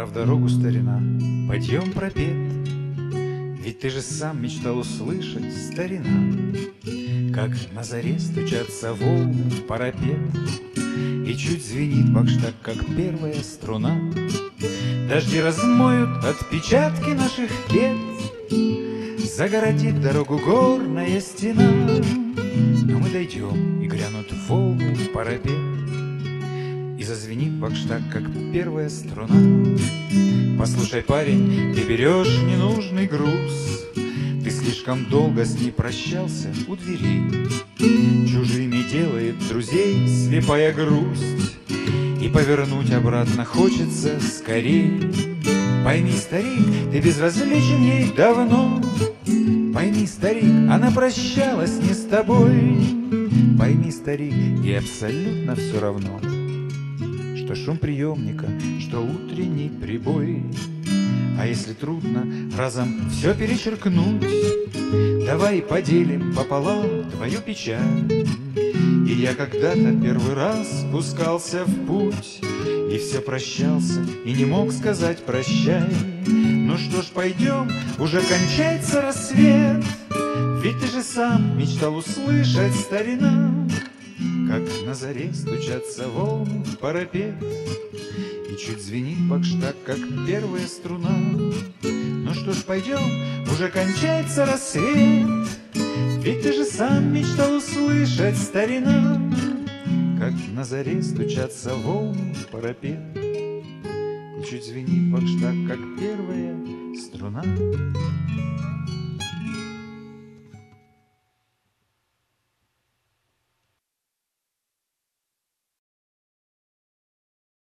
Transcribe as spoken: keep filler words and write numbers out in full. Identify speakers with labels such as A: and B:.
A: в дорогу, старина, подъем пропет. Ведь ты же сам мечтал услышать, старина, как на заре стучатся волны в парапет, и чуть звенит бакштаг, как первая струна. Дожди размоют отпечатки наших бед, загородит дорогу горная стена. Но мы дойдем, и грянут волны в парапет, и зазвенит бакштаг, как первая струна. Послушай, парень, ты берешь ненужный груз, ты слишком долго с ней прощался у дверей. Чужими делает друзей слепая грусть, и повернуть обратно хочется скорей. Пойми, старик, ты безразличен ей давно. Пойми, старик, она прощалась не с тобой. Пойми, старик, ей абсолютно все равно, что шум приемника, что утренний прибой. А если трудно разом все перечеркнуть, давай поделим пополам твою печаль. И я когда-то первый раз спускался в путь, и все прощался, и не мог сказать прощай. Ну что ж, пойдем, уже кончается рассвет, ведь ты же сам мечтал услышать, старина, как на заре стучатся волны в парапет, и чуть звенит бакштаг, как первая струна. Ну что ж, пойдем, уже кончается рассвет, ведь ты же сам мечтал услышать, старина, как на заре стучатся волны в парапет, и чуть звенит бакштаг, как первая струна.